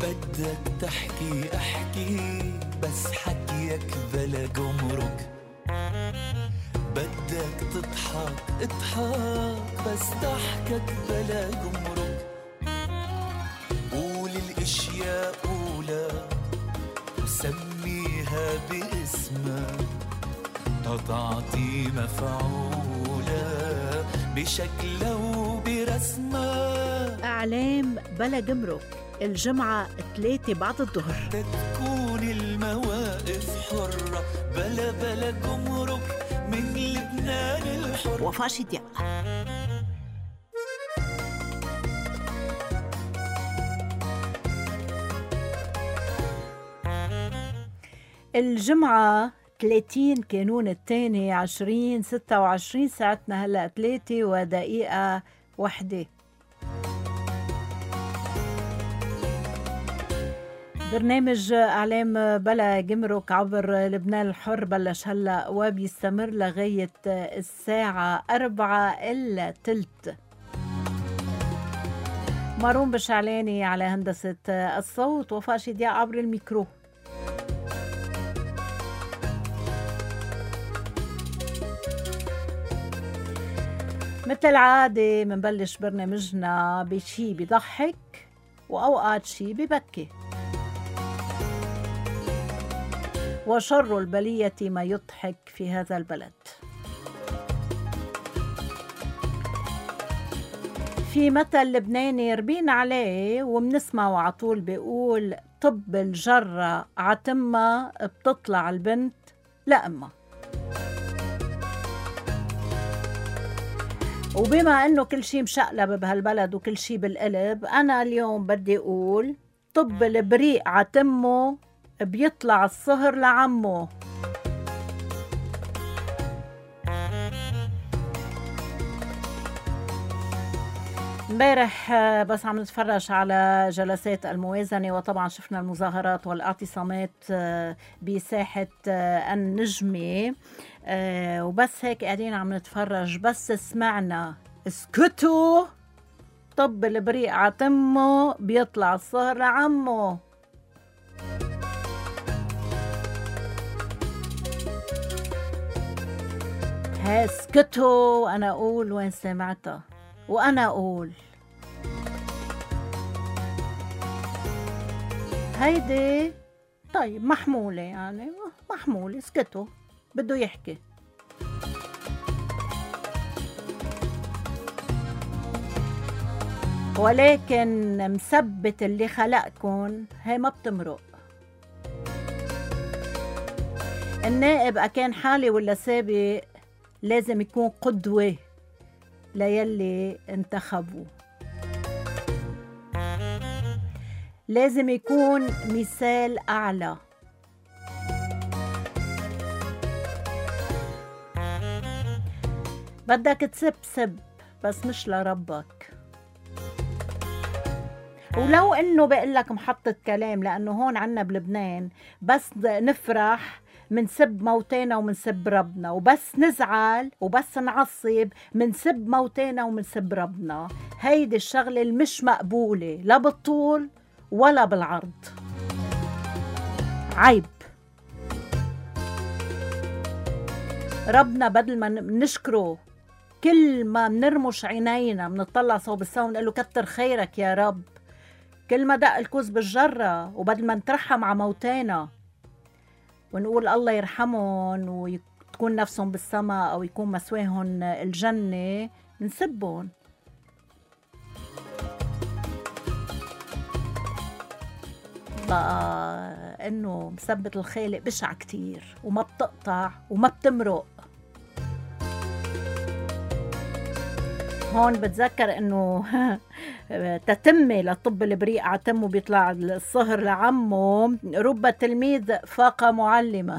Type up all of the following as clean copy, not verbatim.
بدك تحكي احكي بس حكيك بلا جمرك، بدك تضحك اضحك بس ضحكك بلا جمرك. قول الاشياء قولها وسميها باسمها، تعطي مفعولة بشكلها وبرسمها. أعلام بلا جمرك الجمعة 3 بعد الظهر. تكون المواقف حرة بلا جمرك من لبنان الحر. وفاء شدياء. الجمعة 30 كانون الثاني 2026. ساعتنا هلأ 3:01. برنامج أعلام بلا جمرك عبر لبنان الحر بلش هلأ وبيستمر لغاية الساعة 4:03. مارون بشعلاني على هندسة الصوت، وفاء شدياء عبر الميكرو. مثل العادة منبلش برنامجنا بشي بيضحك وأوقات شي ببكي، وشر البلية ما يضحك في هذا البلد. في مثل لبناني ربينا عليه ومنسمعه على طول بيقول: طب الجرة عتمة بتطلع البنت لأمة. وبما انه كل شيء مشقلب بهالبلد وكل شيء بالقلب، انا اليوم بدي اقول: طب البريء عتمه بيطلع الصهر لعمه. امبارح بس عم نتفرج على جلسات الموازنة، وطبعا شفنا المظاهرات والاعتصامات بساحة النجمة، وبس هيك قاعدين عم نتفرج، بس سمعنا اسكتوا طب البريء عتمه بيطلع الصهر لعمه. هاسكتوا. أنا أقول وين سمعتها، وأنا أقول هيدي طيب محمولة، يعني محمولة. اسكتوا، بده يحكي. ولكن مثبت اللي خلقكن هي ما بتمرق. النائب أكان حالي ولا سابق لازم يكون قدوة ليلي انتخبوا، لازم يكون مثال أعلى. بدك تسب بس مش لربك. ولو انه بقلك محطة كلام، لانه هون عنا بلبنان بس نفرح منسب موتانا ومنسب ربنا، وبس نزعل وبس نعصب منسب موتانا ومنسب ربنا. هيدي الشغلة المش مقبولة لا بالطول ولا بالعرض. عيب. ربنا بدل ما نشكره كل ما منرمش عينينا منطلع صوب السما ونقول له كتر خيرك يا رب، كل ما دق الكوز بالجرة، وبدل ما نترحم على موتانا ونقول الله يرحمهم وتكون نفسهم بالسما أو يكون مسواهم الجنة، نسبهم. بقى إنه مثبت الخالق بشع كتير وما بتقطع وما بتمرق. هون بتذكر إنه تتمة لطب البريء عتمه بيطلع الصهر لعمه، رب تلميذ فاق معلمة.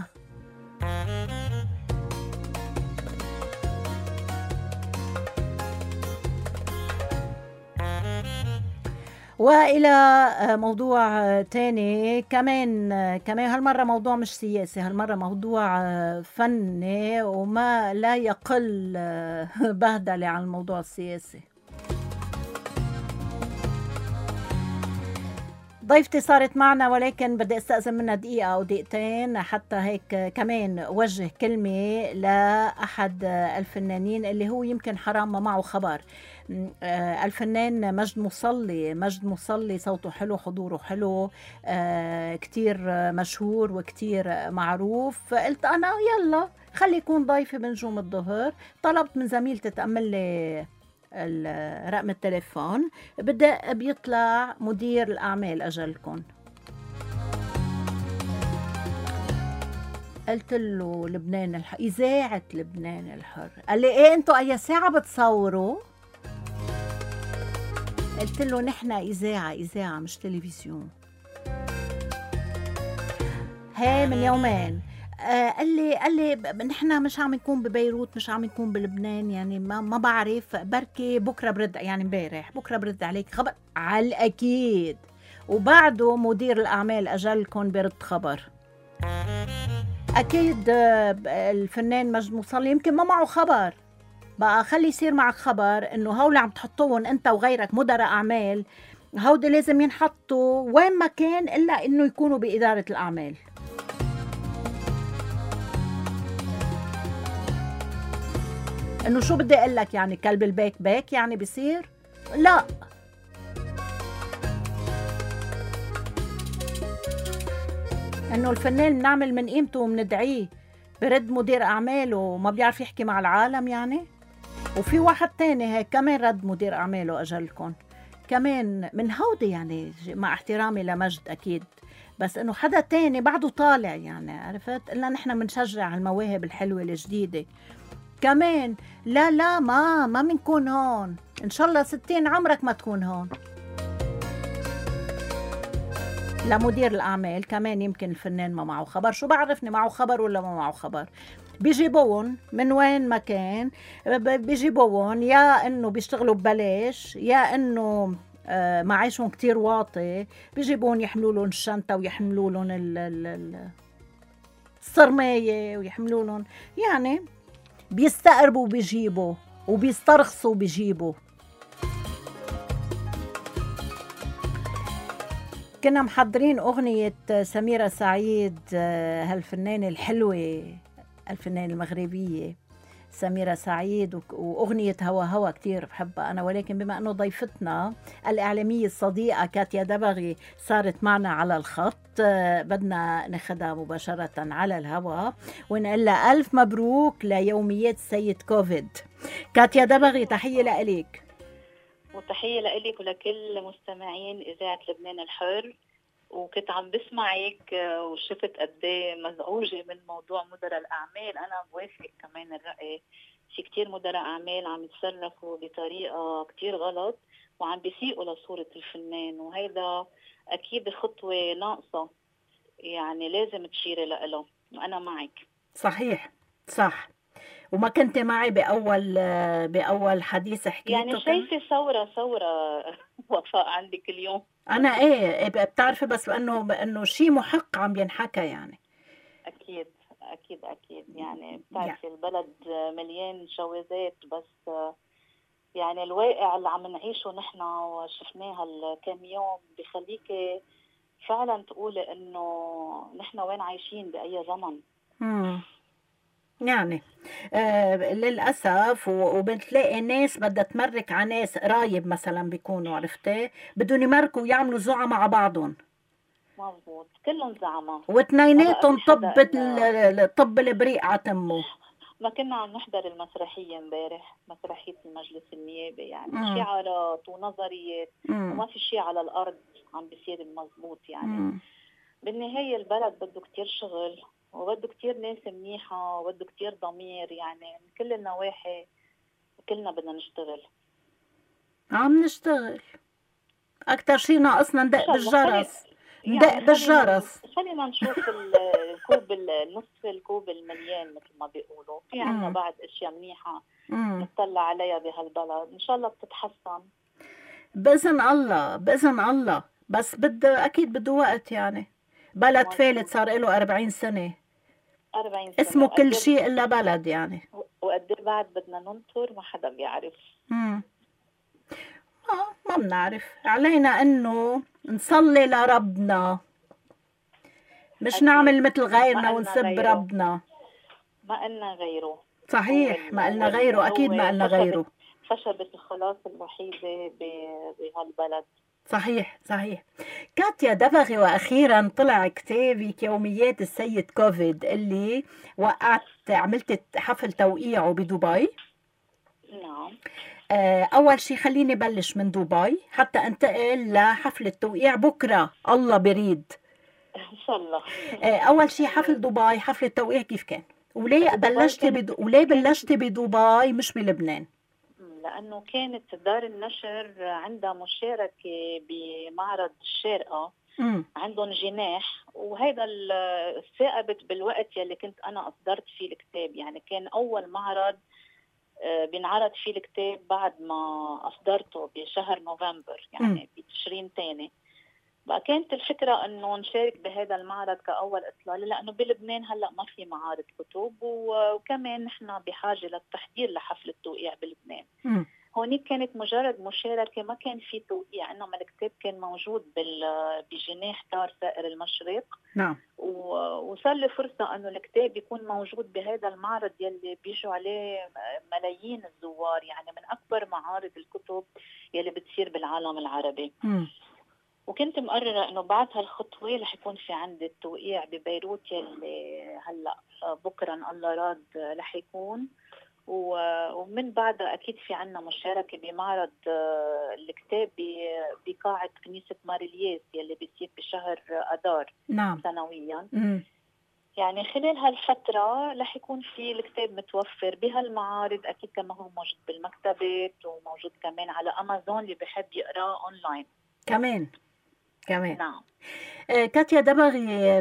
وإلى موضوع تاني كمان هالمرة موضوع مش سياسي، هالمرة موضوع فني وما لا يقل بهدلة عن الموضوع السياسي. ضيفتي صارت معنا، ولكن بدي استأذن منها دقيقة أو دقيقتين حتى هيك كمان وجه كلمة لأحد الفنانين اللي هو يمكن حرام ما معه خبر. الفنان مجد مصلي. مجد مصلي صوته حلو، حضوره حلو، كتير مشهور وكتير معروف. قلت أنا يلا خلي يكون ضيفي بنجوم الظهر. طلبت من زميلتي تأمل لي رقم التليفون. بدأ بيطلع مدير الأعمال أجلكم. قلت له لبنان الحر، إذاعة لبنان الحر. قال لي إيه أنتوا أي ساعة بتصوروا؟ قلت له نحن إذاعة مش تلفزيون. هي من يومين قال لي نحن مش عم نكون ببيروت، مش عم نكون بلبنان، يعني ما بعرف، بركي بكره برد، يعني امبارح بكره برد عليك خبر. على الاكيد. وبعده مدير الاعمال اجلكم برد خبر. اكيد الفنان مجد مصلي يمكن ما معه خبر. بقى خلي يصير معك خبر انه هول عم تحطوهم انت وغيرك مدراء اعمال، هودي لازم ينحطوا وين ما كان الا انه يكونوا باداره الاعمال. انه شو بدي اقول لك، يعني كلب البيك بيك يعني بيصير؟ لا. انه الفنان بنعمل من قيمته وبندعيه برد مدير اعماله وما بيعرف يحكي مع العالم يعني. وفي واحد تاني هيك كمان رد مدير اعماله اجلكم كمان من هودي، يعني مع احترامي لمجد اكيد، بس انه حدا تاني بعده طالع، يعني عرفت؟ الا نحن بنشجع المواهب الحلوه الجديده كمان. لا ما بنكون هون، ان شاء الله 60 عمرك ما تكون هون. لمدير الاعمال كمان يمكن الفنان ما معه خبر، شو بعرفني معه خبر ولا ما معه خبر. بيجيبون من وين ما كان، بيجيبون يا انه بيشتغلوا ببلاش، يا انه معيشهم كتير واطي، بيجيبون يحملوا لهم الشنطه ويحملوا لهم الصرمايه ويحملوا لهم، يعني بيستقربوا بيجيبوا وبيسترخصوا بيجيبوا. كنا محضرين أغنية سميرة سعيد، هالفنانة الحلوة، الفنانة المغربية سميرة سعيد، وأغنية هوا هوا كتير بحبها أنا، ولكن بما أنه ضيفتنا الإعلامية الصديقة كاتيا دبغي صارت معنا على الخط، بدنا ناخدها مباشرة على الهواء ونقول لها ألف مبروك ليوميات السيد كوفيد. كاتيا دبغي تحية لإلك. وتحية لإلك ولكل مستمعين إذاعة لبنان الحر. وكنت عم بسمعك وشفت قد ايه مزعوجة من موضوع مدراء الأعمال. أنا بوافق كمان الرأي، في كتير مدراء أعمال عم يتصرفوا بطريقة كتير غلط وعم بيسيئوا لصورة الفنان، وهيدا أكيد خطوة ناقصة، يعني لازم تشيري لإله، وأنا معك. صحيح صح. وما كنت معي بأول حديث حكيته، يعني شايفة ثورة وفاء عندك اليوم. أنا إيه بتعرفي، بس بأنه شيء محق عم ينحكى يعني. أكيد يعني بتعرفي البلد مليان شواذات، بس يعني الواقع اللي عم نعيشه نحن وشفناه هالكام يوم بخليكي فعلا تقولي إنه نحن وين عايشين بأي زمن. يعني للأسف، وبتلاقي ناس بدها تمرك على ناس قرايب مثلا بيكونوا، عرفتي، بدهم يمركوا ويعملوا زعماء مع بعضهم. مظبوط، كلهم زعماء واثنيناتهم طب البريء عتمه. ما كنا عم نحضر المسرحية امبارح، مسرحية المجلس النيابي، يعني شعارات ونظريات وما في شيء على الأرض عم بيصير المضبوط يعني. بالنهاية البلد بده كتير شغل وبده كتير ناس منيحة وبده كتير ضمير، يعني من كل النواحي كلنا بدنا نشتغل. عم نشتغل. أكتر شيء ناقصنا ندق بالجرس، ندق بالجرس. خلينا نشوف الكوب نصف الكوب المليان مثل ما بيقولوا. في عنا بعد اشياء منيحة نطلع عليها بهالبلد، ان شاء الله بتتحسن بإذن الله. بس أكيد بده وقت، يعني بلد فالت صار له 40 سنة اسمه كل شيء إلا بلد يعني. وقد بعد بدنا ننطر ما حدا بيعرف. ما بنعرف، علينا انه نصلي لربنا، مش أكيد. نعمل مثل غيرنا ما قلنا ونسب غيره، ربنا. ما قلنا غيره. هو صحيح، ما قلنا غيره، اكيد ما قلنا غيره. خشبة الخلاص الوحيدة بهالبلد. صحيح صحيح. كاتيا دبغي، واخيرا طلع كتابك يوميات السيد كوفيد اللي عملت حفل توقيعه بدبي. نعم. اول شي خليني بلش من دبي حتى انتقل لحفل التوقيع بكره الله بريد. ان شاء الله. اول شي حفل دبي، حفل التوقيع كيف كان؟ وليه وليه بلشتي بدبي مش بلبنان؟ لأنه كانت دار النشر عندها مشاركة بمعرض الشارقة، عندهم جناح، وهيدا الثاقبت بالوقت يلي كنت أنا أصدرت فيه الكتاب. يعني كان أول معرض بينعرض فيه الكتاب بعد ما أصدرته بشهر نوفمبر، يعني بتشرين تاني. بقى كانت الفكرة انه نشارك بهذا المعرض كأول إطلالة، لأنه بلبنان هلأ ما في معارض كتب، وكمان نحن بحاجة للتحضير لحفل التوقيع بلبنان. هونيك كانت مجرد مشاركة، ما كان في توقيع، إنما الكتاب كان موجود بجناح دار سائر المشرق. نعم. وصار لي فرصة إنه الكتاب يكون موجود بهذا المعرض يلي بيجوا عليه ملايين الزوار، يعني من أكبر معارض الكتب يلي بتصير بالعالم العربي. وكنت مقررة إنه بعد هالخطوة رح يكون في عندي التوقيع ببيروت يلي هلأ بكرة إن الله راد رح يكون، ومن بعدها أكيد في عنا مشاركة بمعرض الكتاب بقاعة كنيسة ماريلياس يلي بيصير بشهر أدار. نعم. سنويا. يعني خلال هالفترة رح يكون في الكتاب متوفر بهالمعارض، أكيد كما هو موجود بالمكتبات وموجود كمان على أمازون اللي بحب يقرأ أونلاين كمان. نعم. كاتيا دبغي،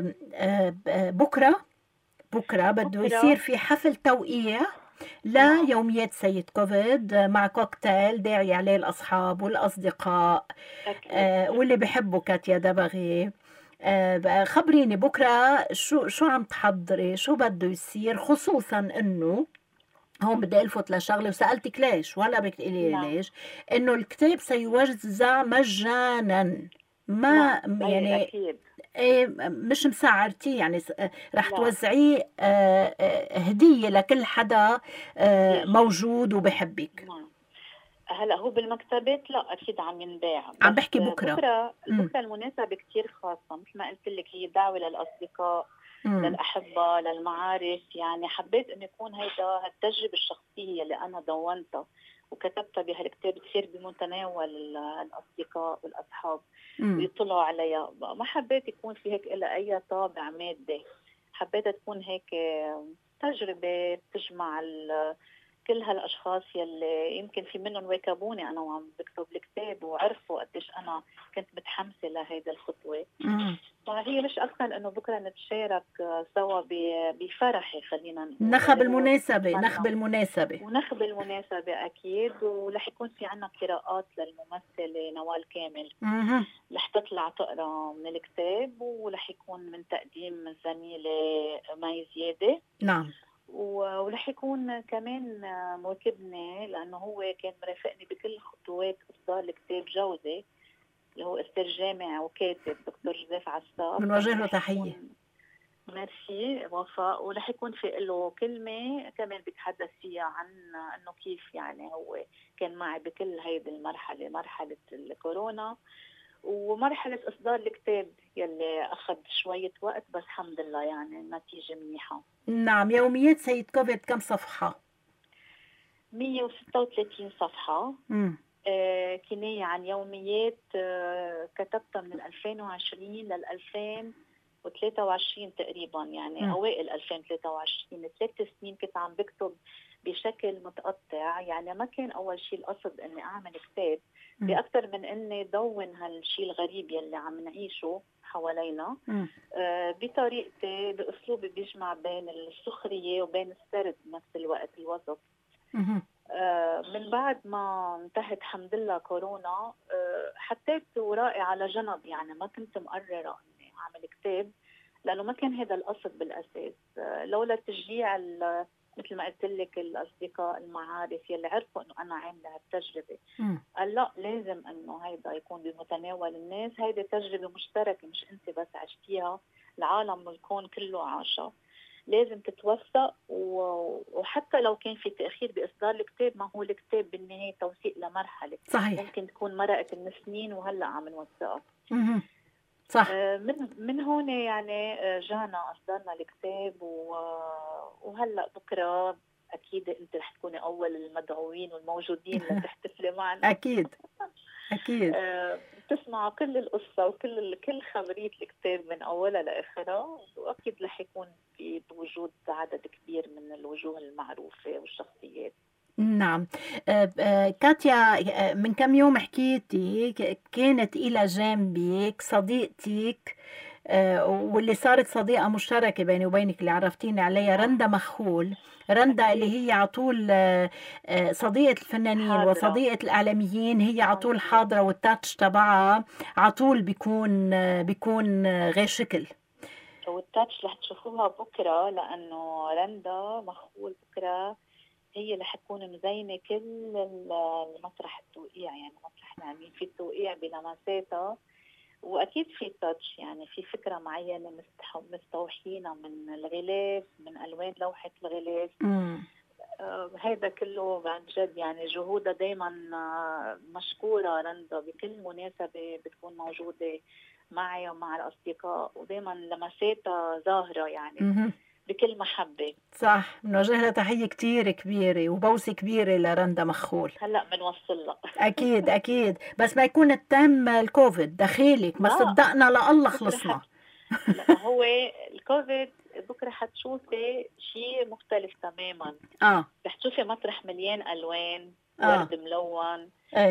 بكرة بده يصير في حفل توقيع ليوميات سيد كوفيد مع كوكتيل داعي عليه الأصحاب والأصدقاء واللي بحبوا كاتيا دبغي. خبريني بكرة شو عم تحضري، شو بده يصير، خصوصا انه هون بدي الفت لشغله وسألتك ليش ولا بدك تقولي لي ليش، انه الكتاب سيوزع مجانا، ما يعني أكيد. مش مسعرتيه، يعني رح توزعيه هدية لكل حدا موجود وبحبك. هلا هو بالمكتبات لا اكيد عم ينباع، عم بحكي بكره. بكره المناسبه كتير خاصه، مثل ما قلت لك هي دعوه للاصدقاء، للاحبه، للمعارف. يعني حبيت انه يكون هيدا التجربه الشخصيه اللي انا دونتها وكتبتها بهالكتاب تصير بمتناول الاصدقاء والاصحاب ويطلعوا عليها. ما حبيت يكون في هيك إلا اي طابع مادي، حبيت تكون هيك تجربه بتجمع كل هالاشخاص يلي يمكن في منهم واكبوني انا وعم بكتب الكتاب وعرفوا قديش انا كنت متحمسه لهيدا الخطوه. فهي مش اكثر انه بكره نتشارك سوا بفرحي، خلينا نقول نخب المناسبه اكيد. ورح يكون في عنا قراءات للممثله نوال كامل، رح تطلع تقرا من الكتاب، ورح يكون من تقديم الزميله مي زياده. نعم. ورح يكون كمان مواكبني لأنه هو كان مرافقني بكل خطوات إصدار الكتاب جوزي اللي هو أستاذ جامع وكاتب دكتور جوزيف عساف، بنوجه له تحية. ميرسي وفاء. ورح يكون في له كلمة كمان بيتحدث فيها عن أنه كيف يعني هو كان معي بكل هيدي المرحلة، مرحلة الكورونا ومرحلة إصدار الكتاب يلي أخذ شوية وقت، بس الحمد لله يعني النتيجة منيحة. نعم. يوميات سيد كوفيد كم صفحة؟ 136 صفحة. كناية عن يوميات كتبتها من 2020 لل 2023 تقريبا، يعني أوائل 2023. 3 سنين كنت عم بكتب بشكل متقطع، يعني ما كان أول شيء القصد أني أعمل كتاب بأكثر من أني دون هالشيء الغريب يلي عم نعيشه حوالينا بطريقتي، بأسلوبي بيجمع بين السخرية وبين السرد بنفس الوقت، الوسط. من بعد ما انتهت الحمد لله كورونا حطيت ورائي على جنب، يعني ما كنت مقررة أني أعمل كتاب لأنه ما كان هذا القصد بالأساس، لولا تشجيع مثل ما قلت لك الأصدقاء المعارف يلي عرفوا إنه أنا عاملة هالتجربة، مم. قال لا لازم إنه هيدا يكون بمتناول الناس، هيدي تجربة مشتركة مش أنت بس عشتيها، العالم والكون كله عاشها، لازم تتوثق وحتى لو كان في تأخير بإصدار الكتاب، ما هو الكتاب بالنهاية توثيق لمرحلة صحيح. ممكن تكون مرقت من سنين وهلأ عم نوثقها. مهم. صح. من هون يعني جانا أصدرنا الكتاب وهلأ بكرة أكيد أنت رح تكوني أول المدعوين والموجودين لتحتفلي معنا. أكيد أكيد. بتسمعوا كل القصة وكل خبرية الكتاب من أولها لآخرها، وأكيد رح يكون بوجود عدد كبير من الوجوه المعروفة والشخصيات. نعم. كاتيا، من كم يوم حكيتي كانت إلى جانبك صديقتك، واللي صارت صديقة مشتركة بيني وبينك اللي عرفتيني عليها، رندا مخول. رندا اللي هي عطول صديقة الفنانين حاضرة. وصديقة الإعلاميين، هي عطول حاضرة، والتاتش تبعها عطول بيكون غير شكل. والتاتش رح تشوفوها بكرة، لأنه رندا مخول بكرة هي رح تكون مزينة كل المسرح التوقيع، يعني مسرح العميل في التوقيع بلمساتها، وأكيد في تاتش، يعني في فكرة معينة مستوحينها من الغلاف، من ألوان لوحة الغلاف. هذا كله عن جد يعني جهودها دايما مشكورة رندا، بكل مناسبة بتكون موجودة معي ومع الأصدقاء، ودايما لمساتها ظاهرة يعني بكل محبة. صح، بنوجه لها تحية كتير كبيرة وبوسة كبيرة لرندا مخول. هلأ بنوصل لها. أكيد أكيد، بس ما يكون التم الكوفيد دخيلك، ما صدقنا لله خلصنا. لا هو الكوفيد بكرة حتشوفي شيء مختلف تماما. رح تشوفي مسرح مليان ألوان، ورد ملون.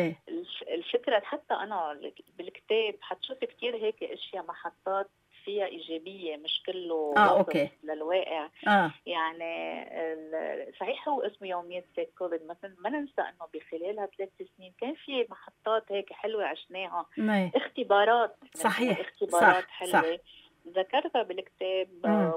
الفكرة حتى أنا بالكتاب حتشوفي كتير هيك أشياء محطات فيها إيجابية، مش كله أوكي. للواقع. يعني صحيح هو اسمه يوميات سيد كوفيد، مثلا ما ننسى أنه بخلالها 3 سنين كان في محطات هيك حلوة عشناها، اختبارات. صحيح. اختبارات صح. حلوة. ذكرتها بالكتاب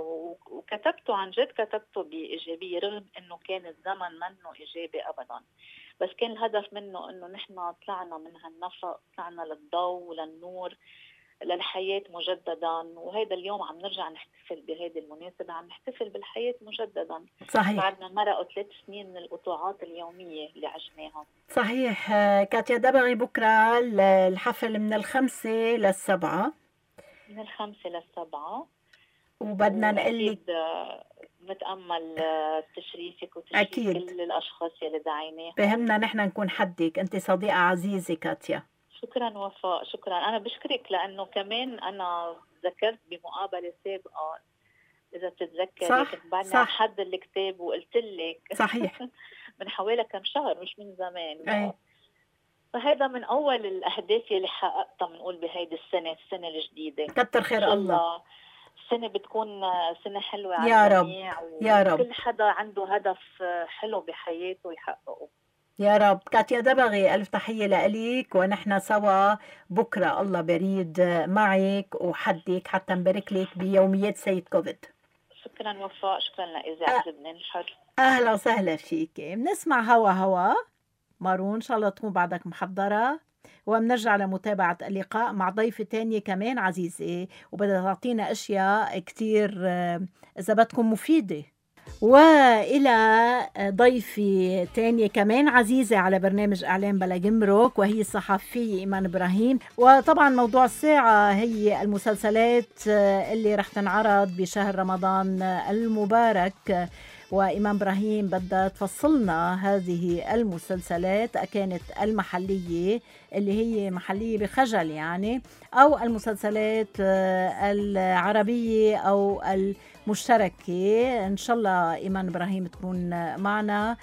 وكتبته عن جد، كتبته بإيجابية رغم أنه كان الزمن منه إيجابي أبدا، بس كان الهدف منه أنه نحن طلعنا من هالنفق، طلعنا للضوء وللنور للحياة مجددا، وهذا اليوم عم نرجع نحتفل بهذه المناسبة، عم نحتفل بالحياة مجددا. صحيح. بعدنا مرقوا 3 سنين من القطوعات اليومية اللي عشناها. صحيح. كاتيا دبغي بكرة الحفل من 5 ل7. من 5 ل7، وبدنا نقلك نتأمل تشريفك وتشريف أكيد. كل الأشخاص اللي دعيناهم. بهمنا نحن نكون حدك، أنت صديقة عزيزة كاتيا. شكرا وفاء، شكرا. أنا بشكرك لأنه كمان أنا ذكرت بمقابلة سابقة إذا بتتذكري، كنت بعدني حد الكتاب وقلت لك صحيح من حوالي كم شهر، مش من زمان. فهذا من أول الأهداف اللي حققتها بنقول بهيدي السنة الجديدة. كتر خير الله. السنة بتكون سنة حلوة على يا الجميع، يا رب. كل حدا عنده هدف حلو بحياته يحققه. يا رب. كاتيا دبغي، ألف تحية لك، ونحن سوا بكرة الله بريد معك وحدك حتى نبارك لك بيوميات سيد كوفيد. شكرا وفاء، شكرا لإذاعة لبنان الحر. أهلا وسهلا فيك. بنسمع هوا مارون، إن شاء الله تكون بعدك محضرة، وبنرجع لمتابعة اللقاء مع ضيفة تانية كمان عزيزة، وبدها تعطينا أشياء كتير إذا بدكم مفيدة. وإلى ضيفة تانية كمان عزيزة على برنامج إعلام بلا جمرك، وهي الصحفية إيمان إبراهيم. وطبعا موضوع الساعة هي المسلسلات اللي رح تنعرض بشهر رمضان المبارك، وإيمان إبراهيم بدها تفصلنا هذه المسلسلات، كانت المحلية اللي هي محلية بخجل يعني، أو المسلسلات العربية أو المشتركة. إن شاء الله إيمان إبراهيم تكون معنا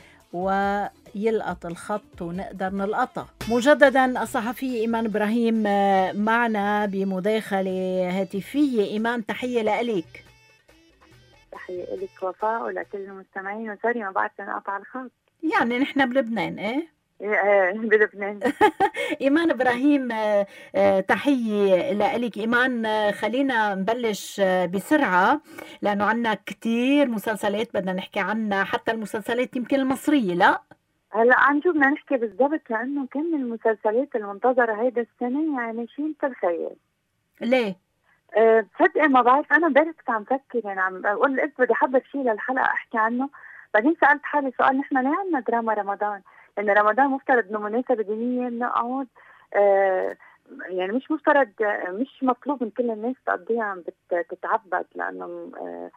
ويلقط الخط ونقدر نلقطه. مجددا الصحفية إيمان إبراهيم معنا بمداخلة هاتفية. إيمان، تحية لك. تحية لك وفاء ولكل المستمعين، وسوري ما بعرف انقطع الخط. يعني نحن بلبنان بلبنان. إيمان إبراهيم، تحية لك إيمان. خلينا نبلش بسرعة لأنه عنا كتير مسلسلات بدنا نحكي عنها، حتى المسلسلات يمكن المصرية. لا هلا عن شو بدنا نحكي بالضبط، لانه كم من المسلسلات المنتظره هيدا السنه يعني شيء انت الخيال. ليه؟ تصدقي ما بعرف، انا امبارح كنت عم فكر، يعني عم بقول قلت بدي احضر شيء للحلقه احكي عنه، بعدين سالت حالي سؤال، نحن ليه عندنا دراما رمضان؟ لان رمضان مفترض انه مناسبه دينيه نقعد، يعني مش مفترض، مش مطلوب من كل الناس تقضيها عم تتعبد، لانه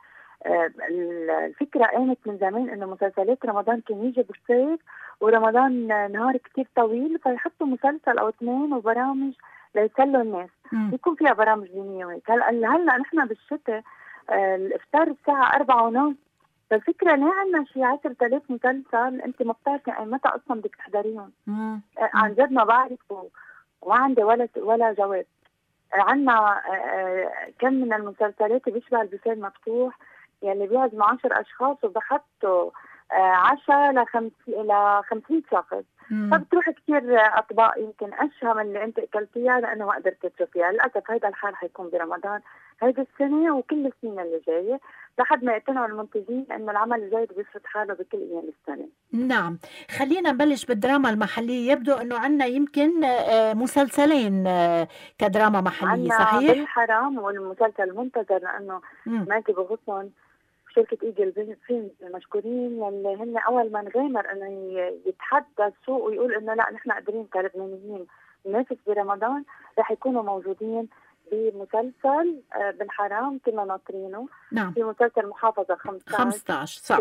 الفكرة قامت من زمان انه مسلسلات رمضان كان يجي بالصيف ورمضان نهار كتير طويل، فيحطوا مسلسل او اثنين وبرامج ليسلوا الناس، يكون فيها برامج دينية وهيك. هلا نحن بالشتاء الافطار الساعة 4:30، فالفكرة ليه عنا شي 10,000 مسلسل انت ما بتعرفي اي متى اصلا بدك تحضريهم. عن جد ما بعرف وما عندي ولا جواب. عنا كم من المسلسلات بيشبه البوفيه المفتوح، يعني بيعزموا 10 أشخاص وبحطوا 10 ل 50 شخص، فبتروح كثير أطباق يمكن أشهى من اللي أنت أكلتيها لأنه ما قدرت تشوفيها. للأسف هيدا الحال حيكون برمضان هيدي السنة وكل السنين اللي جاية، لحد ما يقتنعوا المنتجين أنه العمل الجيد بيفرض حاله بكل أيام السنة. نعم، خلينا نبلش بالدراما المحلية. يبدو أنه عنا يمكن مسلسلين كدراما محلية، صحيح؟ بالحرام والمسلسل المنتظر لأنه ماجي بغصن شركة ايجل فيلم المشكورين، يلي هن اول ما نغامر انه يتحدى السوق ويقول انه لا نحن قادرين كلبنانيين ننافس برمضان، رح يكونوا موجودين بمسلسل بالحرام كنا ناطرينه. نعم. في مسلسل محافظة 15 صح.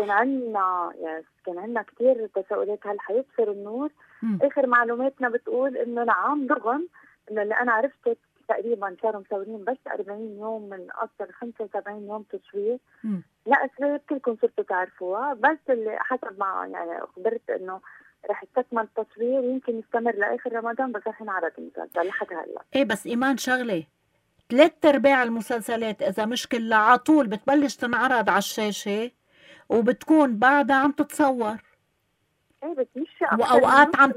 كان عندنا كثير تساؤلات، هل حيبصر النور؟ اخر معلوماتنا بتقول انه نعم، رغم انه اللي انا عرفته تقريبا صاروا مصورين بس 40 يوم من اصل 75 يوم تصوير. لا اسباب كلكم صرتوا تعرفوها، بس اللي حسب ما يعني خبرت انه رح يستكمل التصوير ويمكن يستمر لاخر رمضان، بس رح ينعرض المسلسل لحد هلا. ايه بس ايمان شغله، 3/4 المسلسلات اذا مش كلها على طول بتبلش تنعرض على الشاشه وبتكون بعدها عم تتصور. ايه بس مش واوقات عم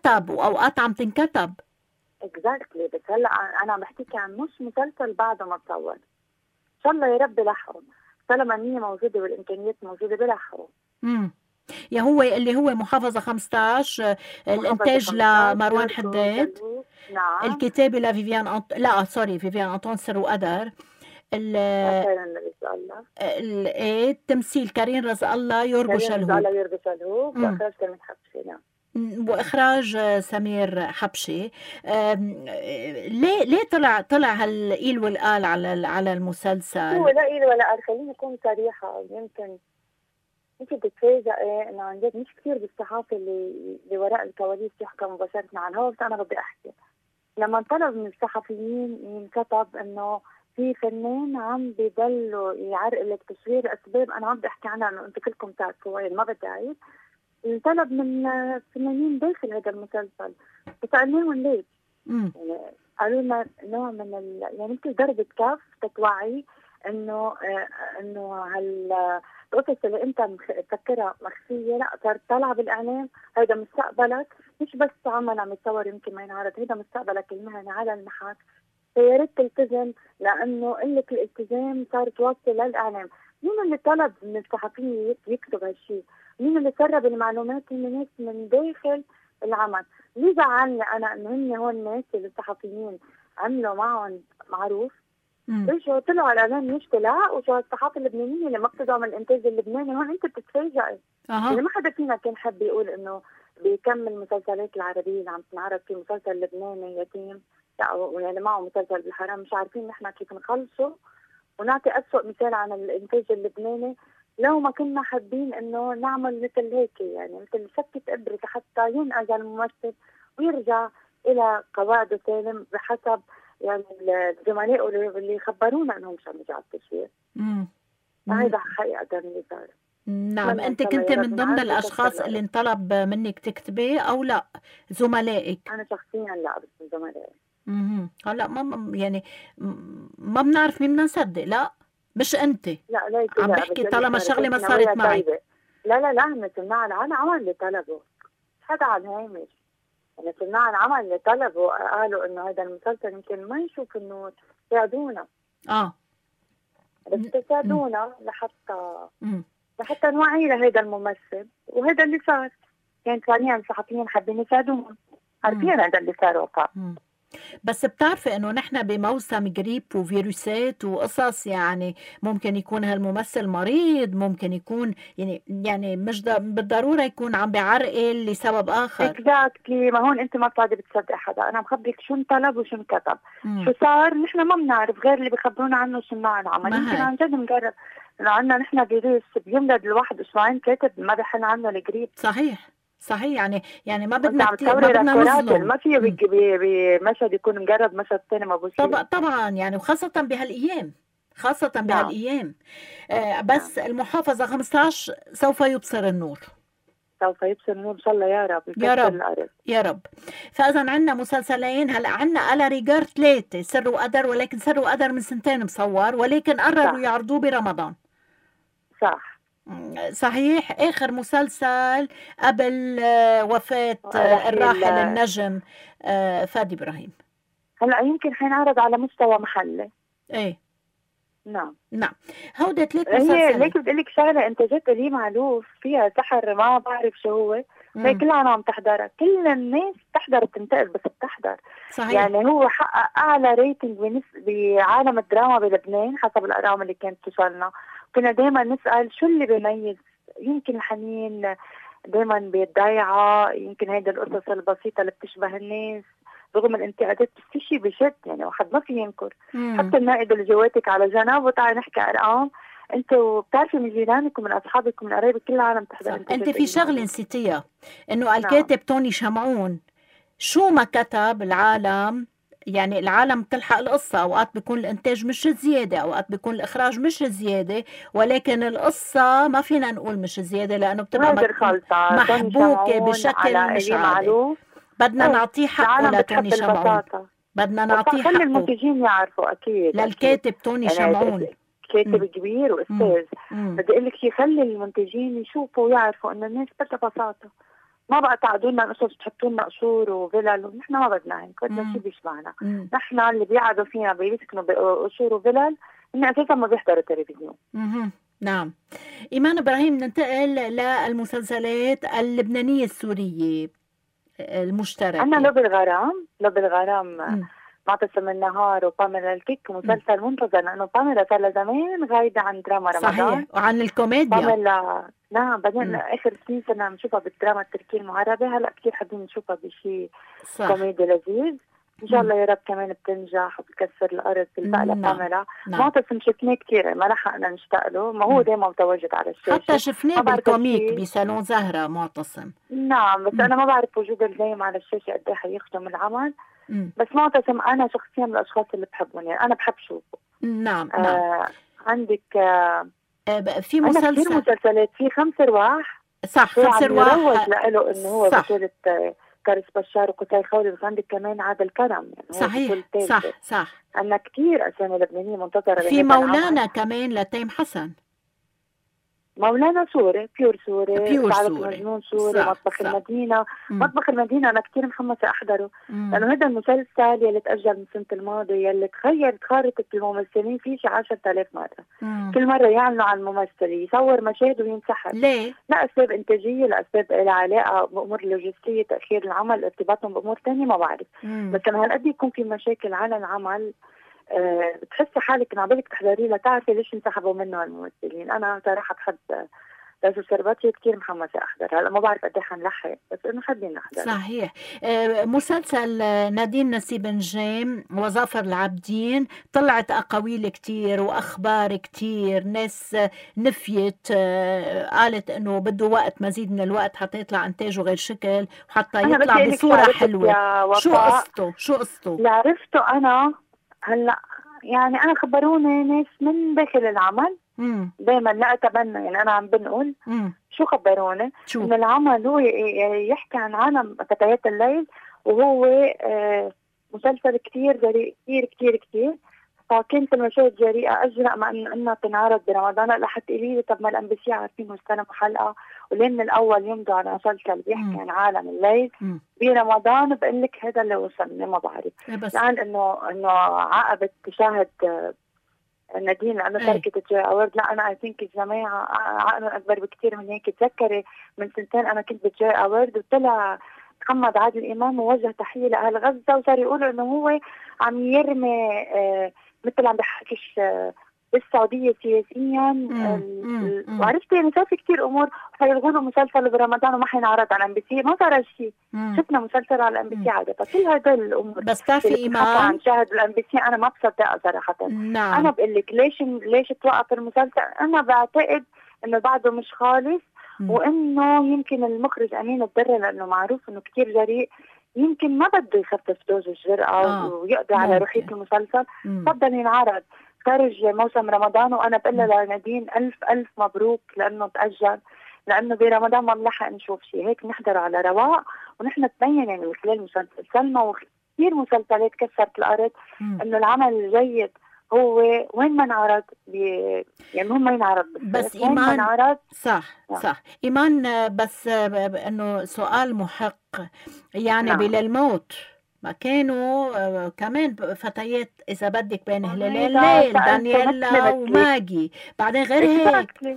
تنكتب اكزاكتلي. بس هلا انا عم بحكيك عن مش مسلسل بعده ما تصور. ان شاء الله يا رب لحقوا، طالما النية موجوده والامكانيات موجوده بلحقوا. يا هو اللي هو محافظة 15، الانتاج لمروان حداد. نعم. الكتابة لفيفيان لا سوري، فيفيان أنطون سر وقدر. التمثيل كريم رزق الله يربش الهوب واخراج سمير حبشي. نعم. واخراج سمير حبشي. ليه طلع هالقيل والقال على المسلسل؟ هو لا قيل ولا قال، خليني اكون صريحه. يمكن تتفاجئي انه عن جد مش كثير بالصحافه اللي وراء الكواليس يحكوا مباشره عن الهوا، بس انا بدي احكي. لما طلب من الصحفيين ينكتب انه في فنان عم بيضلوا يعرقل التصوير لاسباب انا عم بدي احكي عنها انه انتم كلكم تعرفوها، يعني ما بدي اعيد. طلب من فنانين داخل هذا المسلسل، وسالناهم ليش؟ يعني قالوا لنا نوع من يعني مثل ضربة كف تتوعي انه القصص اللي انت مفكرها مخفيه لا صارت طالعه بالاعلام، هيدا مستقبلك، مش بس عمل عم يتصور يمكن ما ينعرض، هيدا مستقبلك المهني على المحك، فيا ريت تلتزم، لانه قله الالتزام صارت واصله للاعلام. مين اللي طلب من الصحفيين يكتب هالشيء؟ مين اللي سرب المعلومات؟ هم ناس من داخل العمل. اللي زعلني انا انه هن هون الناس اللي الصحفيين عملوا معهم معروف، رجعوا طلعوا على الاعلام يشتوا لا، وشو الصحافه اللبنانيه اللي ما بتدعم الانتاج اللبناني، هون انت بتتفاجئي. يعني ما حدا فينا كان حب يقول انه بكم المسلسلات العربيه اللي عم تنعرض في مسلسل لبناني يتيم، يعني معه مسلسل بالحرام، مش عارفين نحن كيف نخلصه ونعطي أسوأ مثال عن الانتاج اللبناني. لو ما كنا حابين انه نعمل مثل هيك، يعني مثل سكة إبرة حتى ينأذى الممثل ويرجع الى قواعده سالم بحسب يعني الزملاء اللي خبرونا انهم مش عم يرجعوا التشوير. هذا حقيقة اللي صار. نعم. انت كنت من ضمن الاشخاص اللي انطلب منك تكتبي او لا زملائك؟ انا شخصيا لا، بس من زملائي. هلا ما يعني ما بنعرف مين بدنا نصدق. لا مش انت. لا ليش عم بحكي طالما شغله ما صارت معك. لا هم سمعنا العمل اللي طلبوا حدا على الهامش. يعني صناع العمل اللي طلبوا قالوا انه هذا المسلسل يمكن ما يشوف النور، ساعدونا بس تساعدونا لحتى نوعي لهذا الممثل، وهذا اللي صار. كان ثانيا الصحفيين حابين يساعدونا، عارفين هذا اللي صار وقع. بس بتعرفي انه نحن بموسم جريب وفيروسات وقصص، يعني ممكن يكون هالممثل مريض، ممكن يكون يعني مش بالضرورة يكون عم بيعرقل لسبب اخر. اكزاكتلي، ما هون انت ما بتقعدي بتصدق حدا، انا بخبرك شو انطلب وشو انكتب. شو صار نحن ما بنعرف غير اللي بيخبرونا عنه صناع العمل. يمكن عن جد نجرب، لأنه نحن فيروس بيمرض الواحد اسبوعين ثلاثة ما بحن عنه الجريب. صحيح يعني ما بدنا نظلم، ما فيه بمشهد يكون مجرد مشهد ثاني ما بوصير. طبعا يعني وخاصة بهالأيام بس المحافظة 15 سوف يبصر النور. إن شاء الله يا رب. يا رب. فإذا عنا مسلسلين هلا، عنا ألا ريجار 3 سر وقدر، ولكن سر وقدر من 2 مصور، ولكن قرروا يعرضوه برمضان. صحيح. آخر مسلسل قبل وفاة الراحل النجم فادي إبراهيم. هلا يمكن حينعرض على مستوى محلي. نعم. هودة 3 مسلسلات. ليك بدي لك شغله، انتاجات لي معلوف فيها سحر ما بعرف شو هو، هي كلها عم تحضرها، كل الناس بتحضر بتنتقل بس بتحضر. صحيح. يعني هو حقق اعلى ريتنج بعالم الدراما بلبنان حسب الارقام اللي كانت توصلنا. كنا دائما نسال شو اللي بيميز، يمكن الحنين دائما بيتضايعه، يمكن هيدا القصص البسيطه اللي بتشبه الناس رغم الانتقادات، بس في شيء بشد يعني واحد ما في ينكر. حتى النائب اللي جواتك على جنب وتعالي نحكي ارقام، انت بتعرفي من جيرانك ومن اصحابك ومن قرايبك كل العالم تحضر. انت في شغله نسيتيها، انه الكاتب توني شمعون شو ما كتب العالم، يعني العالم تلحق القصة. أوقات بيكون الإنتاج مش زيادة، أوقات بيكون الإخراج مش زيادة، ولكن القصة ما فينا نقول مش زيادة لأنه بتبقى محبوكة بشكل مش عادي. بدنا نعطيه حقه لتوني شمعون، بدنا نعطيه حقه. خلي المنتجين يعرفوا أكيد للكاتب توني شمعون، كاتب كبير وأستاذ. بدي أقول لك شيء، خلي المنتجين يشوفوا ويعرفوا إنه الناس بدها بساطة. ما بقى تعدوا لنا قصص تحطوا لنا قصور وفلل، ونحن ما بدنا هيك، بدنا شيء بيشبهنا. نحن اللي بيقعدوا فينا بيسكنوا بقصور وفلل إن أساسا ما بيحضروا تلفزيون. نعم. إيمان إبراهيم، ننتقل للمسلسلات اللبنانية السورية المشتركة. أنا لب الغرام معتصم النهار وباميلا الكيك، مسلسل منتظر لأنه باميلا صار لها زمان غايدة عن دراما رمضان. صحيح، وعن الكوميديا. باميلا نعم، بعدين آخر سنين صرنا نشوفها بالدراما التركية المعربة، هلا كثير حابين نشوفها بشيء كوميدي لذيذ. إن شاء الله يا رب كمان بتنجح وبتكسر الأرض بالبقى لباميلا. معتصم شفناه كثير ما لحقنا نشتاق له، ما هو دايما متواجد على الشاشة، حتى شفناه بالكوميك بصالون زهرة معتصم. نعم، بس أنا ما بعرف وجوده الدايم على الشاشة قد ايه حيخدم العمل. بس معتصم أنا شخصيا من الأشخاص اللي بحبهم، يعني أنا بحب شوفه. نعم. عندك في مسلسل، كثير مسلسلات، في 5 أرواح. صح، 5 أرواح يروج له إنه هو بطولة كارس بشار وقتاي خولي، بس عندك كمان عادل كرم. يعني صح. عندنا كثير أسامي لبنانية منتظرة. في مولانا كمان لتيم حسن، مولانا سوري، بيور سوري، مجنون سوري، مطبخ المدينة. مطبخ المدينة أنا كتير محمسة أحضره، لأنه هذا المسلسل يلي تأجل من السنة الماضية يلي تغيرت خارطة الممثلين فيه شي 10,000 مرة. كل مرة يعلنوا عن الممثل يصور مشاهد وينسحب. ليه؟ لأسباب إنتاجية، لأسباب لها علاقة بأمور لوجستية، تأخير العمل، ارتباطهم بأمور تانية ما بعرف. بس لما هالقد يكون في مشاكل على العمل بتحسي حالك إن عبالك تحضري لتعرفي ليش انسحبوا منه الممثلين. أنا صراحة بحب لازم سرباتي كتير محمسة أحضر. هلا ما بعرف قد ايه حنلحق، بس إنه حابين نحضر. صحيح. مسلسل نادين نسيب نجيم وظافر العابدين، طلعت أقاويل كتير وأخبار كتير، ناس نفيت قالت إنه بده وقت، مزيد من الوقت حتى يطلع إنتاجه غير شكل وحتى يطلع بصورة حلوة. شو قصته؟ اللي عرفته أنا هلا، يعني أنا خبروني ناس من داخل العمل دايما لا أتبنى، يعني أنا عم بنقول شو خبروني إن العمل هو يحكي عن عالم فتيات الليل، وهو مسلسل كتير جريء كتير كتير كتير، فكانت المشاهد جريئة أجرأ ما إنها تنعرض برمضان. هلا حتقولي لي طب ما الام بي سي عارفين واستلموا حلقة وليه من الأول يمضوا على مسلسل بيحكي عن عالم الليل برمضان؟ بقول لك هذا اللي وصلني ما بعرف. لأن إنه عقبت تشاهد نادين لأنه تركت الجوي أورد. لا أنا أي ثينك الجماعة عقلهم أكبر بكتير من هيك. تذكري من سنتين أنا كنت بالجوي أورد وطلع محمد عادل إمام ووجه تحية لأهل غزة وصار يقولوا إنه هو عم يرمي مثل عم بحكيش بالسعودية سياسيا. وعرفت يعني صار في كتير أمور. حيلغوا له مسلسل برمضان وما حينعرض على الام بي سي. ما صار شيء. شفنا مسلسل على الام بي سي عادة. فكل هدول الأمور بس تعرفي إيمان عن شاهد الام بي سي أنا ما بصدقها صراحة. نعم. أنا بقول لك ليش توقف المسلسل؟ أنا بعتقد إنه بعده مش خالص وإنه يمكن المخرج أمين الدرة لأنه معروف إنه كتير جريء يمكن ما بده يخفف دوز الجرأة ويقضي على روحية المسلسل. فضل ينعرض خارج موسم رمضان. وأنا بقول لنادين ألف مبروك لأنه تأجل. لأنه برمضان ما بنلحق نشوف شيء هيك نحضر على رواق. ونحن تبين يعني من خلال مسلسل سلمى وكثير مسلسلات كسرت الأرض إنه العمل الجيد هو وين ما انعرض يعني هم ما ينعرض بس إيمان صح إيمان. بس إنه سؤال محق يعني بالموت ما كانوا كمان فتيات إذا بدك بين هلال الليل دانييلا وماجي بعدين غير هيك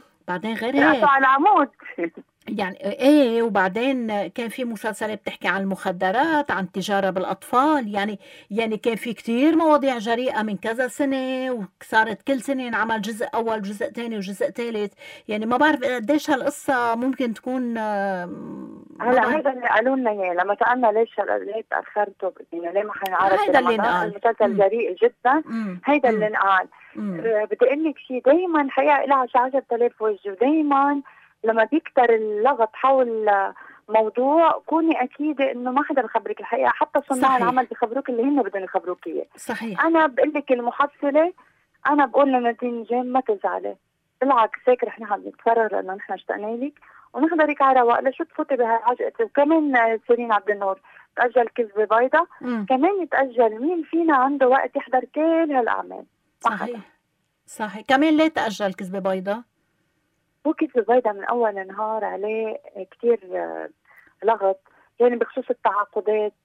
على عمود يعني ايه. وبعدين كان في مسلسلات بتحكي عن المخدرات عن تجارة بالأطفال. يعني كان في كتير مواضيع جريئة من كذا سنة وصارت كل سنة ينعمل جزء أول جزء تاني وجزء ثالث. يعني ما بعرف قديش هالقصة ممكن تكون. هلا هذا اللي قالوا لنا اياه لما سألنا ليش تأخرتوا يعني ليه ما حنعرض هيدا اللي انقال. المسلسل جريء جدا. هيدا اللي انقال. بدي اقول لك شيء دايما الحقيقة لها 10,000 وجه. ودايما لما بيكتر اللغط حول موضوع كوني أكيدة إنه ما حدا بخبرك الحقيقة. حتى صناع العمل بخبروك اللي هن بدهم يخبروك إياه. صحيح. أنا بقول لك المحصلة. أنا بقول لنادين جيم ما تزعلي بالعكس هيك رح نحن نتكرر لأنه نحن اشتقنا لك ونحضرك على رواق لشو تفوتي بهالعجقة. وكمان سيرين عبد النور تأجل كذبة بيضة. كمان يتأجل. مين فينا عنده وقت يحضر كل هالأعمال؟ صحيح. كمان ليه تأجل كذبة بيضة؟ هو كذبة بيضة من أول نهار عليه كتير لغط يعني بخصوص التعاقدات.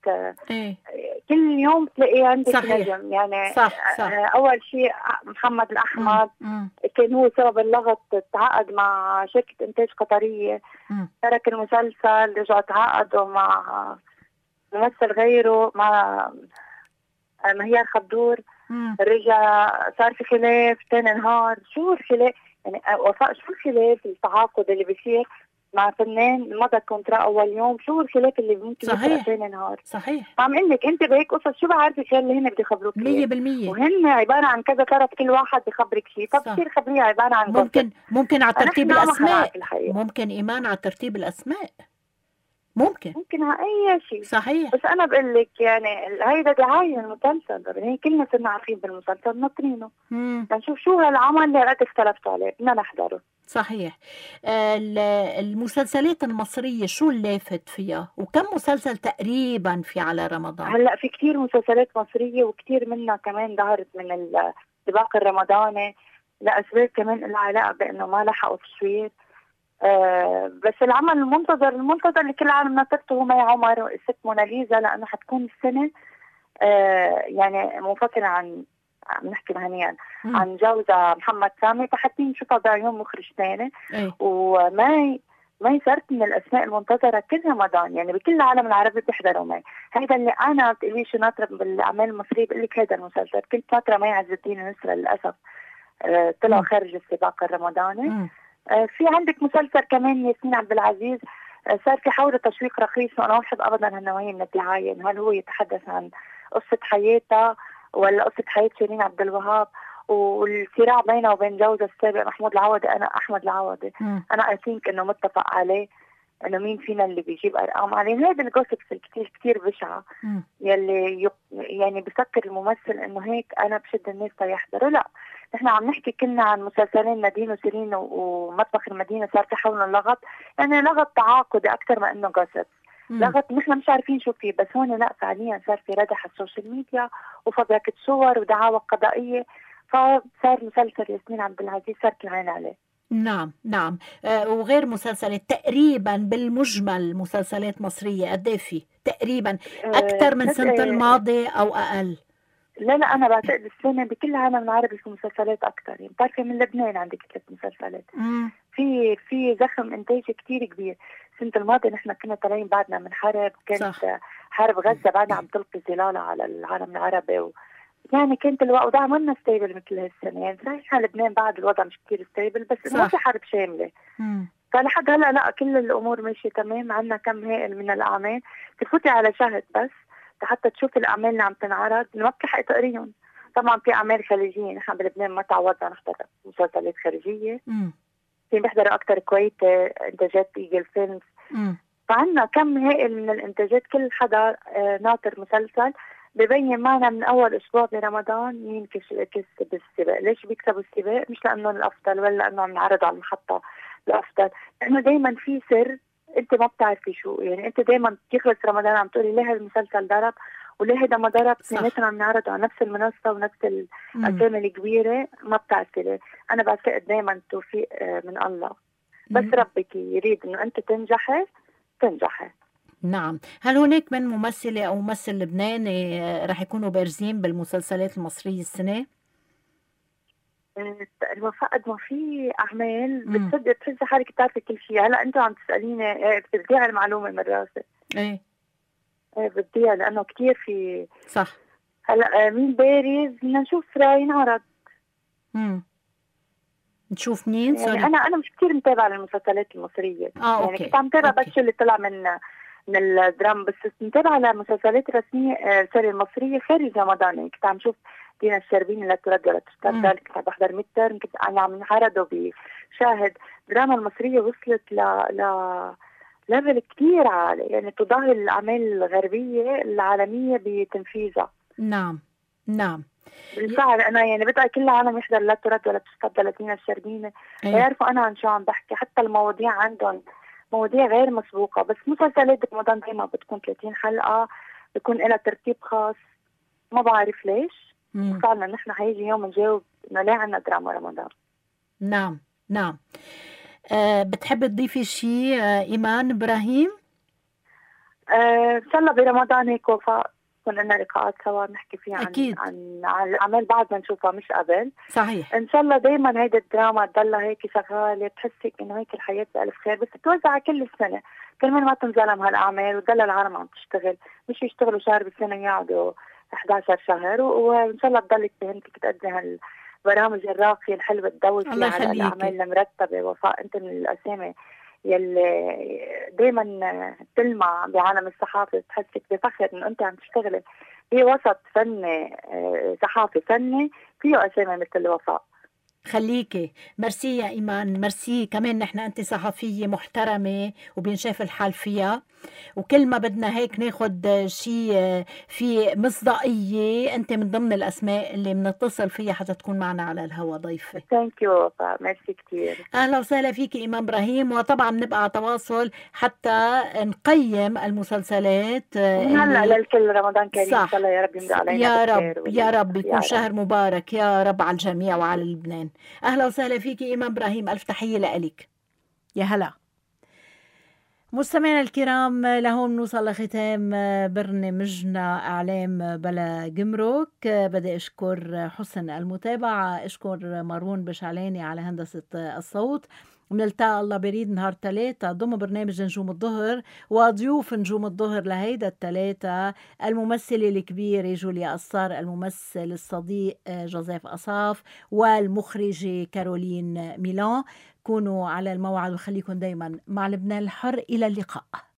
كل يوم تلاقيه عندك نجم يعني. صح. أول شيء محمد الأحمد كان هو سبب اللغط. تعاقد مع شركة إنتاج قطرية ترك المسلسل رجع تعاقدوا مع ممثل غيره مع مهيار خبدور. رجع صار في خلاف تاني نهار. شو الخلاف يعني وفاء؟ شو الخلاف التعاقد اللي بيصير مع فنان مضى كونترا اول يوم؟ شو الخلاف اللي ممكن يصير ثاني نهار؟ صحيح. عم اقول لك انت بهيك قصص شو بعرفك غير اللي هن بده يخبروك 100%. وهن عباره عن كذا طرف كل واحد بخبرك شيء. طب كثير خبريه عباره عن ممكن على ترتيب الاسماء. ممكن ايمان على ترتيب الاسماء ممكن على اي شيء. صحيح. بس انا بقول لك يعني هيدا دعايه المسلسل. هي كلنا صرنا عارفين بالمسلسل ناطرينه نشوف شو هالعمل اللي قد اختلفتوا عليه بدنا نحضره. صحيح. المسلسلات المصرية شو اللافت فيها وكم مسلسل تقريبا في على رمضان؟ هلأ في كتير مسلسلات مصرية وكتير منها كمان ظهرت من السباق الرمضاني لأسباب كمان لها علاقة بأنه ما لحقوا تشوير. بس العمل المنتظر اللي كل العالم ناطرته هو مي عمر والست موناليزا لأنه حتكون السنة يعني منفصلة عن بنحكي مهنيا عن جوزها محمد سامي. فحتى نشوفها بعيون مخرج ثاني. وماي صارت من الاسماء المنتظره كل رمضان يعني بكل العالم العربي بيحضروا ماي. هذا اللي انا بتقولي شو ناطره بالاعمال المصريه بقول لك هذا المسلسل. كنت ناطره مي عز الدين ونسرة للاسف طلعوا خارج السباق الرمضاني. في عندك مسلسل كمان ياسمين عبد العزيز صار في حول تشويق رخيص وانا ما بحب ابدا هالنوعيه من الدعايه. هل هو يتحدث عن قصه حياتها ولا قصة حياة شيرين عبد الوهاب والصراع بينه وبين جوزها السابق محمود العوضي. أنا أحمد العوضي أنا أثينك إنه متفق عليه إنه مين فينا اللي بيجيب أرقام عليه. هذا الجوسبس كتير كتير بشعة يلي يعني بفكر الممثل إنه هيك أنا بشد الناس تيحضروا. لا نحن عم نحكي كنا عن مسلسلين نادين وسيرين ومطبخ المدينة صار في حولنا اللغط يعني لغط تعاقدي أكثر ما إنه جوسبس. لغط نحن مش عارفين شو فيه. بس هون لا فعليا صار في ردح على السوشيال ميديا وفبركة صور ودعاوى قضائية فصار مسلسل ياسمين عبد العزيز صار كل عين عليه. نعم نعم. وغير مسلسلات تقريبا بالمجمل مسلسلات مصرية قد ايه في تقريبا أكثر من سنة الماضي أو أقل؟ لا أنا بعتقد السنة بكل العالم العربي في مسلسلات أكثر. يعني بتعرفي من لبنان عندك 3 مسلسلات. في زخم إنتاج كتير كبير. السنة الماضية نحن كنا طالعين بعدنا من حرب، كانت صح. حرب غزة بعدنا عم تلقي ظلالها على العالم العربي يعني كانت الوضع منا ستيبل مثل هالسنة. يعني صحيح لبنان بعد الوضع مش كتير ستيبل، بس ما في حرب شاملة. فلحد هلا لا، كل الأمور ماشية تمام. عنا كم هائل من الأعمال. تفوتي على شهد بس حتى تشوف الأعمال اللي عم تنعرض ما بتلحقي تقريهم. طبعا في أعمال خليجية، نحن بلبنان ما تعودنا نحضر مسلسلات خارجية. في بيحضروا أكتر كويتي، إنتاجات إيجل فيلمز. فعنا كم هائل من الإنتاجات. كل حدا ناطر مسلسل ببين معنا من أول أسبوع برمضان مين كسب السباق. ليش بيكسبوا السباق؟ مش لأنه الأفضل ولا لأنه عم نعرض على المحطة الأفضل، لأنه دايما في سر أنت ما بتعرفي شو. يعني أنت دايما بتخلص رمضان عم تقولي ليه هالمسلسل ضرب وليه هذا ما ضرب، اثنيناتهم عم نعرض على نفس المنصة ونفس الأسامي الكبيرة، ما بتعرفي ليه. أنا بعتقد دايما توفيق من الله، بس ربك يريد إنه أنت تنجحي. نعم. هل هناك من ممثلة أو ممثل لبناني رح يكونوا بارزين بالمسلسلات المصرية السنة؟ الوفاء قد ما في أعمال بتصدق تحسي حالك بتعرفي كل شيء. هلا أنتوا عم تسأليني بديها المعلومة من راسي. بديها لأنه كتير في. صح. هلا مين بارز؟ بدنا نشوف راي ينعرض. نشوف مين؟ يعني أنا مش كتير متابعة للمسلسلات المصرية. يعني أوكي. كنت عم متابعة بس اللي طلع من الدراما، بس متابعة لمسلسلات رسمية المصرية خارج رمضان. يعني كنت عم شوف دينا الشربيني لا ترد ولا تستبدل، كنت عم بحضر ميدترم، كنت عم نعرضوا بشاهد. الدراما المصرية وصلت ل ليفل كتير عالي، يعني تضاهي الأعمال الغربية العالمية بتنفيذها. نعم. بالفعل أنا يعني بدأ كل العالم يحضر لا ترد ولا تستبدل دينا الشربيني. يعرفوا أنا عن شو عم بحكي. حتى المواضيع عندهم مواضيع غير مسبوقة. بس مسلسلات رمضان دايما بتكون 30 حلقة، بيكون لها ترتيب خاص، ما بعرف ليش. فعلا نحن هيجي يوم نجاوب انه ليه عنا دراما رمضان. نعم. بتحب تضيفي شيء إيمان إبراهيم؟ إن شاء الله برمضان هيك وفاء يكون لنا لقاءات سوا نحكي فيها عن الأعمال بعد ما نشوفها مش قبل. صحيح. إن شاء الله دايما هيدا الدراما تضلها هيك شغالة، بتحسك إنه هيك الحياة بألف خير، بس توزع كل السنة كرمال ما تنظلم هالأعمال وتضل العالم عم تشتغل، مش يشتغلوا شهر بالسنة يقعدوا 11 شهر. وإن شاء الله تضلك بهمتك تقدمي هالبرامج الراقية الحلوة تدور فيها على الأعمال المرتبة. وفاء أنت من الأسامي يلي دايما تلمع بعالم الصحافة، تحسك بفخر إنه أنت عم تشتغلي في وسط فني صحافي فني فيه أسامي مثل وفاء. خليكي. ميرسي يا إيمان، ميرسي كمان. نحن أنت صحفية محترمة وبينشاف الحال فيها، وكل ما بدنا هيك ناخد شيء في مصداقية أنت من ضمن الأسماء اللي بنتصل فيها حتى تكون معنا على الهواء ضيفة. ثانك يو وفاء، ميرسي كتير. أهلا وسهلا فيك إيمان إبراهيم. وطبعا نبقى على تواصل حتى نقيم المسلسلات هلا للكل. رمضان كريم. صح. إن شاء الله يا رب يمر علينا يا رب يكون شهر مبارك يا رب على الجميع وعلى لبنان. أهلا وسهلا فيك إيمان إبراهيم، ألف تحية لك. يا هلا مستمعينا الكرام، لهون نوصل لختام برنامجنا أعلام بلا جمرك. بدي أشكر حسن المتابعة، أشكر مارون بشعلاني على هندسة الصوت. بنلتقى الله بريد نهار 3 ضمن برنامج نجوم الظهر، وضيوف نجوم الظهر لهيدا 3 الممثلة الكبيرة جوليا قصار، الممثل الصديق جوزيف أصاف، والمخرجة كارولين ميلان. كونوا على الموعد وخليكم دايما مع لبنان الحر. إلى اللقاء.